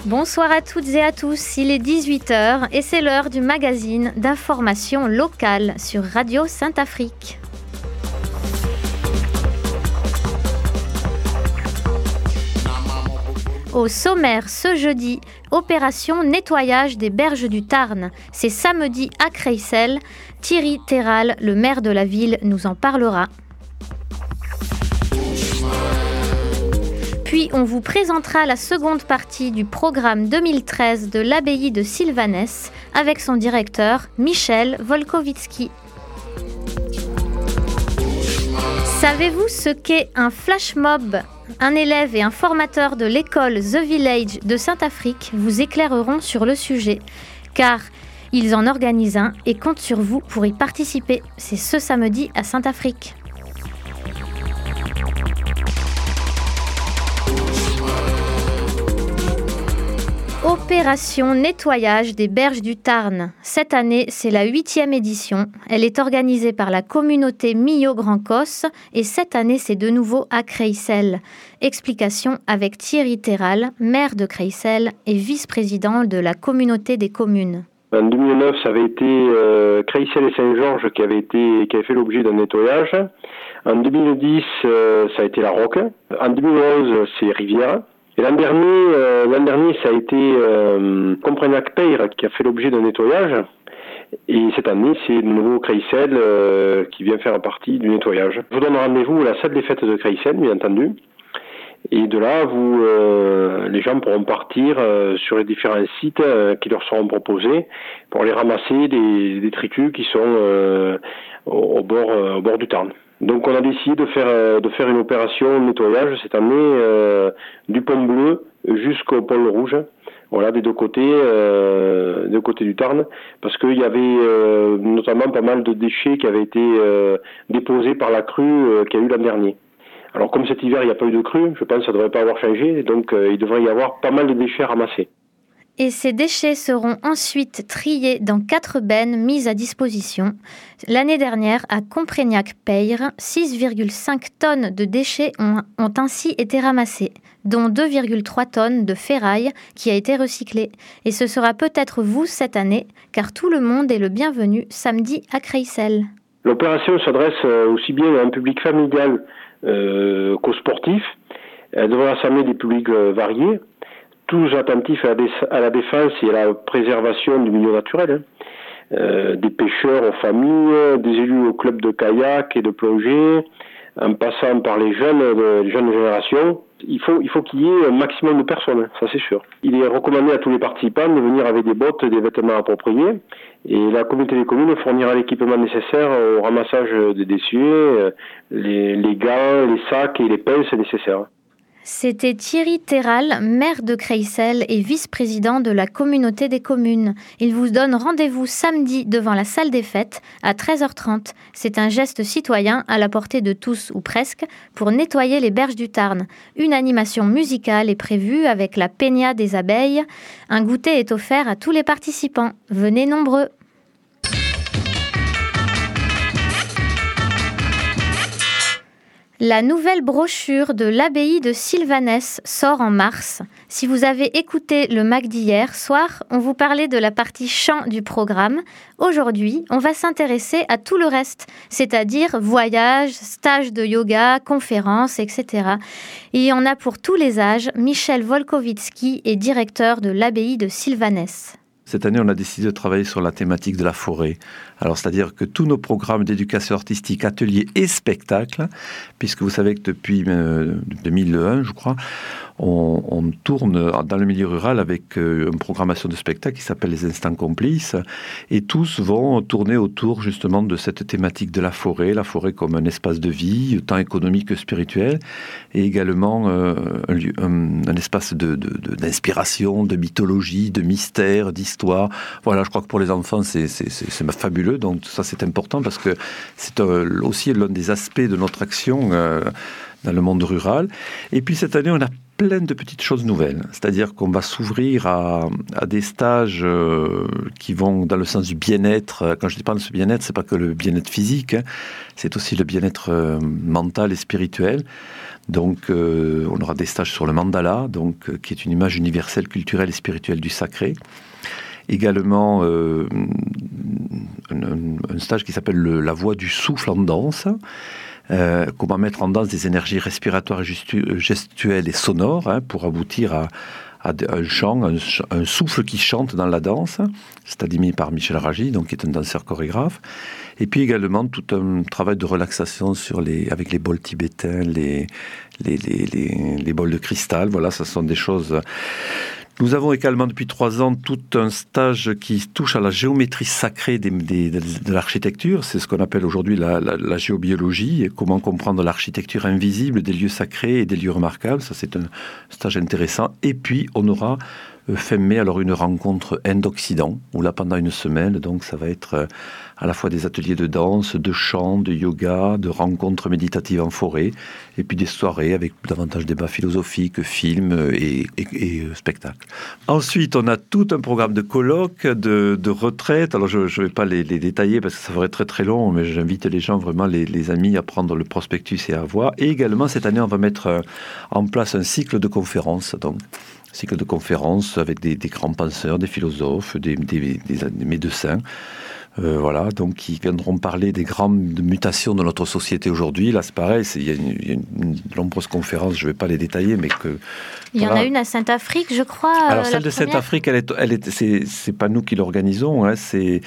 Bonsoir à toutes et à tous, il est 18h et c'est l'heure du magazine d'information locale sur Radio Saint-Afrique. Au sommaire ce jeudi, opération nettoyage des berges du Tarn. C'est samedi à Creissel. Thierry Terral, le maire de la ville, nous en parlera. Puis on vous présentera la seconde partie du programme 2013 de l'abbaye de Sylvanès avec son directeur Michel Volkovitsky. Savez-vous ce qu'est un flash mob ? Un élève et un formateur de l'école The Village de Saint-Afrique vous éclaireront sur le sujet, car ils en organisent un et comptent sur vous pour y participer. C'est ce samedi à Saint-Afrique. Opération nettoyage des berges du Tarn. Cette année, c'est la 8e édition. Elle est organisée par la communauté Millau-Grand-Cosse et cette année, c'est de nouveau à Creissel. Explication avec Thierry Terral, maire de Creissel et vice-président de la communauté des communes. En 2009, ça avait été Creissel et Saint-Georges qui avaient fait l'objet d'un nettoyage. En 2010, ça a été la Roque. En 2011, c'est Rivière. Et l'an dernier, ça a été Comprignac-Peyre qui a fait l'objet d'un nettoyage. Et cette année, c'est de nouveau Creissel qui vient faire partie du nettoyage. Je vous donne rendez-vous à la salle des fêtes de Creissel, bien entendu. Et de là, les gens pourront partir sur les différents sites qui leur seront proposés pour aller ramasser des détritus qui sont au bord du Tarn. Donc on a décidé de faire une opération de nettoyage cette année du pont bleu jusqu'au pont rouge, voilà, des deux côtés du Tarn, parce qu'il y avait notamment pas mal de déchets qui avaient été déposés par la crue qu'il y a eu l'an dernier. Alors comme cet hiver il n'y a pas eu de crue, je pense que ça ne devrait pas avoir changé, donc il devrait y avoir pas mal de déchets ramassés. Et ces déchets seront ensuite triés dans 4 bennes mises à disposition. L'année dernière, à Comprignac-Peyre, 6,5 tonnes de déchets ont ainsi été ramassés, dont 2,3 tonnes de ferraille qui a été recyclée. Et ce sera peut-être vous cette année, car tout le monde est le bienvenu samedi à Creissel. L'opération s'adresse aussi bien à un public familial qu'aux sportifs. Elle devrait rassembler des publics variés, tous attentifs à la défense et à la préservation du milieu naturel. Des pêcheurs aux familles, des élus au club de kayak et de plongée, en passant par les jeunes générations. Il faut qu'il y ait un maximum de personnes, ça c'est sûr. Il est recommandé à tous les participants de venir avec des bottes et des vêtements appropriés. Et la communauté des communes fournira l'équipement nécessaire au ramassage des déchets, les gants, les sacs et les pinces nécessaires. C'était Thierry Terral, maire de Creissel et vice-président de la communauté des communes. Il vous donne rendez-vous samedi devant la salle des fêtes à 13h30. C'est un geste citoyen à la portée de tous ou presque pour nettoyer les berges du Tarn. Une animation musicale est prévue avec la Peña des abeilles. Un goûter est offert à tous les participants. Venez nombreux. La nouvelle brochure de l'abbaye de Sylvanès sort en mars. Si vous avez écouté le MAC d'hier soir, on vous parlait de la partie chant du programme. Aujourd'hui, on va s'intéresser à tout le reste, c'est-à-dire voyages, stages de yoga, conférences, etc. Et il y en a pour tous les âges. Michel Volkovitsky est directeur de l'abbaye de Sylvanès. Cette année, on a décidé de travailler sur la thématique de la forêt. Alors, c'est-à-dire que tous nos programmes d'éducation artistique, ateliers et spectacles, puisque vous savez que depuis 2001, je crois, on tourne dans le milieu rural avec une programmation de spectacle qui s'appelle les Instants Complices, et tous vont tourner autour justement de cette thématique de la forêt comme un espace de vie, tant économique que spirituel, et également un espace d'inspiration, de mythologie, de mystère, d'histoire. Voilà, je crois que pour les enfants, c'est fabuleux, donc ça c'est important parce que c'est aussi l'un des aspects de notre action dans le monde rural. Et puis cette année, on a plein de petites choses nouvelles. C'est-à-dire qu'on va s'ouvrir à des stages qui vont dans le sens du bien-être. Quand je parle de ce bien-être, c'est pas que le bien-être physique, hein, c'est aussi le bien-être mental et spirituel. Donc, on aura des stages sur le mandala, donc, qui est une image universelle, culturelle et spirituelle du sacré. Également, un stage qui s'appelle la voie du souffle en danse. Comment mettre en danse des énergies respiratoires, gestuelles et sonores, hein, pour aboutir à un chant, un souffle qui chante dans la danse. C'est animé par Michel Ragy, donc, qui est un danseur chorégraphe. Et puis également tout un travail de relaxation avec les bols tibétains, les bols de cristal. Voilà, ce sont des choses... Nous avons également depuis 3 ans tout un stage qui touche à la géométrie sacrée de l'architecture. C'est ce qu'on appelle aujourd'hui la géobiologie, et comment comprendre l'architecture invisible des lieux sacrés et des lieux remarquables. Ça, c'est un stage intéressant. Et puis, on aura fin mai alors une rencontre Inde-Occident, où là, pendant une semaine, donc ça va être à la fois des ateliers de danse, de chant, de yoga, de rencontres méditatives en forêt, et puis des soirées avec davantage débats philosophiques, films et spectacles. Ensuite, on a tout un programme de colloques, de retraites. Alors, je ne vais pas les détailler parce que ça ferait très très long, mais j'invite les gens, vraiment les amis, à prendre le prospectus et à voir. Et également, cette année, on va mettre en place un cycle de conférences, donc cycle de conférences avec des grands penseurs, des philosophes, des médecins, voilà, donc qui viendront parler des grandes mutations de notre société aujourd'hui. Là, c'est pareil, il y a une nombreuse conférence, je ne vais pas les détailler, mais que... Il y en a une à Saint-Afrique, je crois. Alors, celle de Saint-Afrique, c'est pas nous qui l'organisons, hein,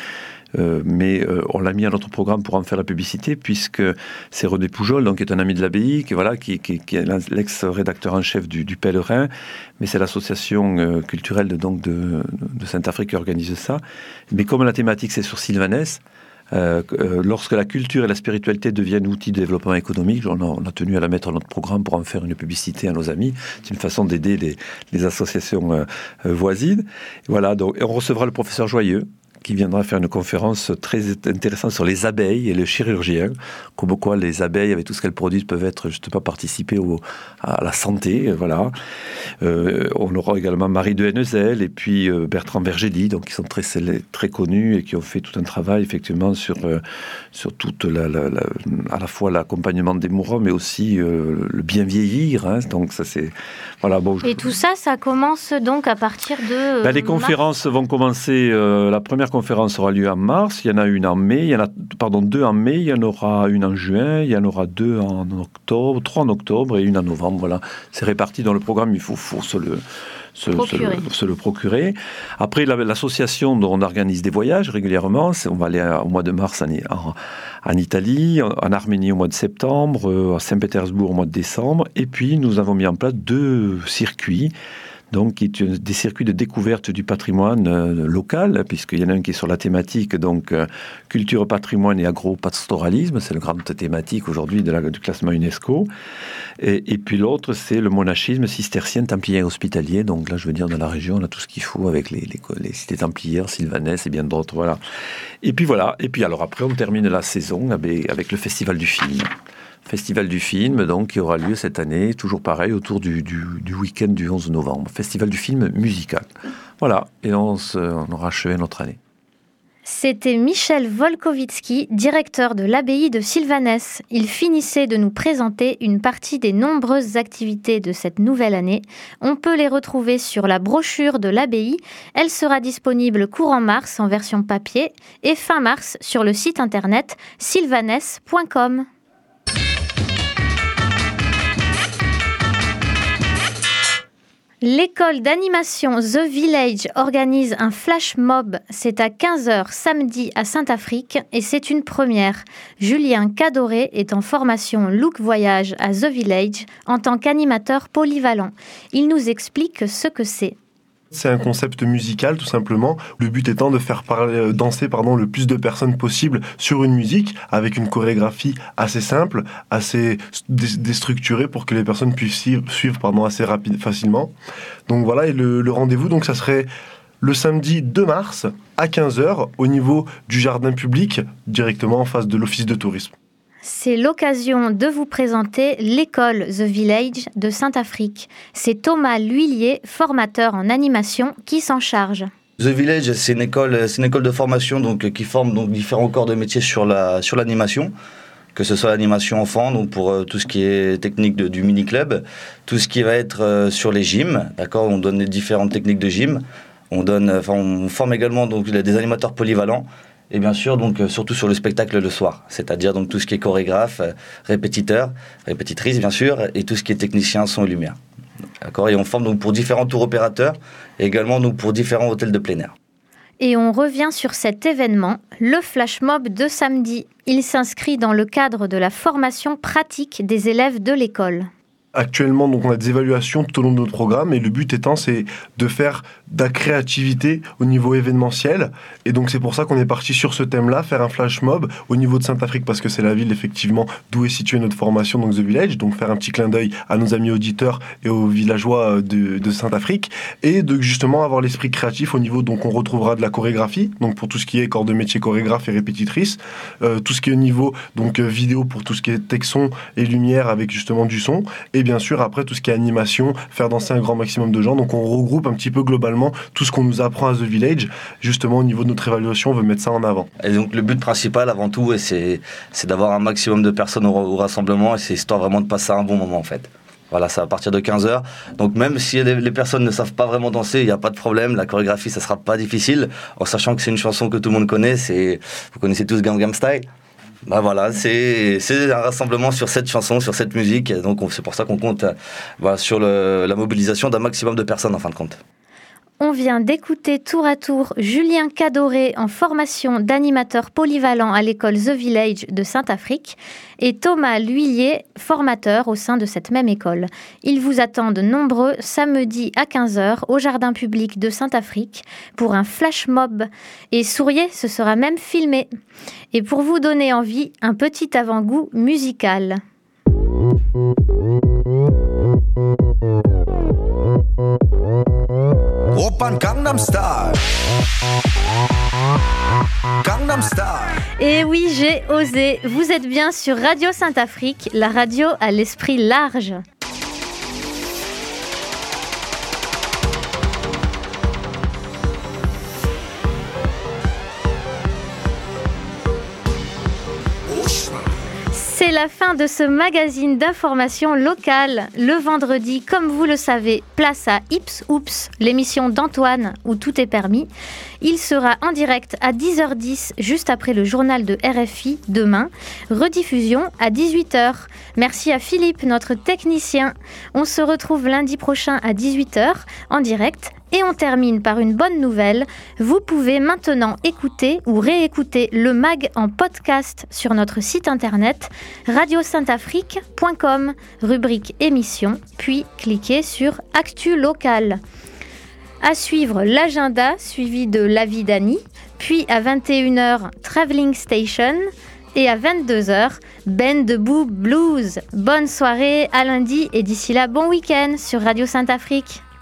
mais on l'a mis à notre programme pour en faire la publicité, puisque c'est René Poujol, donc, qui est un ami de l'abbaye, qui est l'ex-rédacteur en chef du Pèlerin, mais c'est l'association culturelle de Saint-Afrique qui organise ça. Mais comme la thématique c'est sur Sylvanès, lorsque la culture et la spiritualité deviennent outils de développement économique, on a tenu à la mettre dans notre programme pour en faire une publicité à nos amis. C'est une façon d'aider les associations voisines. Voilà, donc, et on recevra le professeur Joyeux, qui viendra faire une conférence très intéressante sur les abeilles et le chirurgien, comme quoi les abeilles, avec tout ce qu'elles produisent, peuvent être justement participer à la santé, voilà. On aura également Marie de Hennezel et puis Bertrand Vergely, donc qui sont très connus et qui ont fait tout un travail effectivement sur toute à la fois l'accompagnement des mourants, mais aussi le bien vieillir, hein. Donc ça c'est voilà. Bon. Et tout ça commence donc à partir de. Les conférences vont commencer. La première conférence aura lieu en mars, il y en a une en mai, deux en mai, il y en aura une en juin, il y en aura 2 en octobre, 3 en octobre et une en novembre. Voilà, c'est réparti dans le programme, il faut se le procurer. Après, l'association dont on organise des voyages régulièrement, on va aller au mois de mars en Italie, en Arménie au mois de septembre, à Saint-Pétersbourg au mois de décembre, et puis nous avons mis en place 2 circuits, donc qui est des circuits de découverte du patrimoine local, puisqu'il y en a un qui est sur la thématique, donc culture, patrimoine et agro-pastoralisme, c'est la grande thématique aujourd'hui du classement UNESCO, et puis l'autre c'est le monachisme cistercien, templier hospitalier, donc là je veux dire dans la région on a tout ce qu'il faut avec les cités templières, Sylvanès et bien d'autres, voilà. Et puis voilà, et puis alors après on termine la saison avec le Festival du film. Festival du film, donc, qui aura lieu cette année, toujours pareil, autour du week-end du 11 novembre. Festival du film musical. Voilà, et on aura achevé notre année. C'était Michel Volkovitsky, directeur de l'abbaye de Sylvanès. Il finissait de nous présenter une partie des nombreuses activités de cette nouvelle année. On peut les retrouver sur la brochure de l'abbaye. Elle sera disponible courant mars en version papier et fin mars sur le site internet sylvanès.com. L'école d'animation The Village organise un flash mob. C'est à 15h samedi à Saint-Afrique et c'est une première. Julien Cadoré est en formation Look Voyage à The Village en tant qu'animateur polyvalent. Il nous explique ce que c'est. C'est un concept musical tout simplement, le but étant de faire danser le plus de personnes possible sur une musique avec une chorégraphie assez simple, assez déstructurée pour que les personnes puissent suivre assez facilement. Donc voilà, et le rendez-vous, donc ça serait le samedi 2 mars à 15h au niveau du jardin public, directement en face de l'office de tourisme. c'est l'occasion de vous présenter l'école The Village de Saint-Afrique. C'est Thomas L'Huillier, formateur en animation, qui s'en charge. The Village, c'est une école de formation qui forme donc différents corps de métier sur l'animation, que ce soit l'animation enfant, donc pour tout ce qui est technique du mini-club, tout ce qui va être sur les gyms, d'accord, on donne les différentes techniques de gym, on forme également donc des animateurs polyvalents, et bien sûr donc surtout sur le spectacle le soir, c'est-à-dire donc tout ce qui est chorégraphe, répétiteur, répétitrice bien sûr, et tout ce qui est technicien son et lumière. D'accord, et on forme donc pour différents tours opérateurs et également donc pour différents hôtels de plein air. Et on revient sur cet événement, le flash mob de samedi. Il s'inscrit dans le cadre de la formation pratique des élèves de l'école. Actuellement, donc, on a des évaluations tout au long de notre programme et le but étant, c'est de faire de la créativité au niveau événementiel. Et donc, c'est pour ça qu'on est parti sur ce thème-là, faire un flash mob au niveau de Saint-Afrique, parce que c'est la ville, effectivement, d'où est située notre formation, donc The Village. Donc, faire un petit clin d'œil à nos amis auditeurs et aux villageois de Saint-Afrique. Et de justement avoir l'esprit créatif au niveau, donc, on retrouvera de la chorégraphie, donc pour tout ce qui est corps de métier chorégraphe et répétitrice. Tout ce qui est au niveau, donc, vidéo pour tout ce qui est texte-son et lumière avec justement du son. Et bien sûr, après, tout ce qui est animation, faire danser un grand maximum de gens. Donc, on regroupe un petit peu globalement tout ce qu'on nous apprend à The Village. Justement, au niveau de notre évaluation, on veut mettre ça en avant. Et donc, le but principal, avant tout, c'est d'avoir un maximum de personnes au rassemblement et c'est histoire vraiment de passer un bon moment, en fait. Voilà, c'est à partir de 15h. Donc, même si les personnes ne savent pas vraiment danser, il n'y a pas de problème. La chorégraphie, ça ne sera pas difficile. En sachant que c'est une chanson que tout le monde connaît. Vous connaissez tous Gangnam Style. Bah voilà, c'est un rassemblement sur cette chanson, sur cette musique. Donc c'est pour ça qu'on compte sur la mobilisation d'un maximum de personnes en fin de compte. On vient d'écouter tour à tour Julien Cadoré en formation d'animateur polyvalent à l'école The Village de Saint-Afrique et Thomas L'Huillier, formateur au sein de cette même école. Ils vous attendent nombreux samedi à 15h au jardin public de Saint-Afrique pour un flash mob. Et souriez, ce sera même filmé. Et pour vous donner envie, un petit avant-goût musical. Oppan Gangnam Style. Gangnam Style. Et oui, j'ai osé. Vous êtes bien sur Radio Saint-Afrique, la radio à l'esprit large. C'est la fin de ce magazine d'information locale. Le vendredi, comme vous le savez, place à Ips Oups, l'émission d'Antoine où tout est permis. Il sera en direct à 10h10, juste après le journal de RFI, demain. Rediffusion à 18h. Merci à Philippe, notre technicien. On se retrouve lundi prochain à 18h, en direct. Et on termine par une bonne nouvelle. Vous pouvez maintenant écouter ou réécouter le mag en podcast sur notre site internet radiosaintafrique.com, rubrique émission, puis cliquez sur Actu locale. À suivre l'agenda suivi de l'avis d'Annie, puis à 21h Travelling Station et à 22h Ben Debout Blues. Bonne soirée, à lundi et d'ici là bon week-end sur Radio Saint-Afrique.